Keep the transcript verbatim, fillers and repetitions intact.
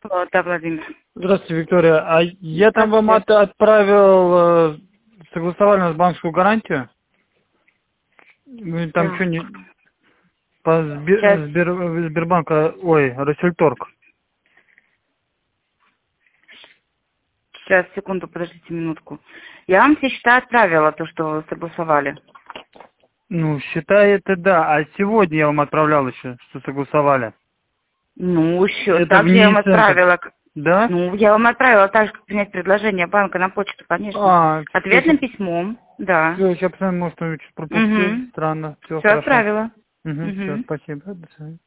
Да, Владимир. Здравствуйте, Виктория. А я там вам от, отправил э, согласовали с банковскую гарантию. Ну, там Да. что не... По Сейчас, Сбер, Сбер, Сбербанка, ой, Россельторг. сейчас, секунду, подождите минутку. Я вам все счета отправила, то, что вы согласовали. Ну, считай это да. А сегодня я вам отправлял еще, что согласовали. Ну, еще. Это в Также я вам НИИ-центр. отправила. к- Да? Ну, я вам отправила так же, как принять предложение банка на почту, конечно. А, Ответным письмом, да. все, я посмотрю, может, что-нибудь пропустил. Угу. Странно. Все Все хорошо. отправила. Угу, все, Угу. спасибо. До свидания.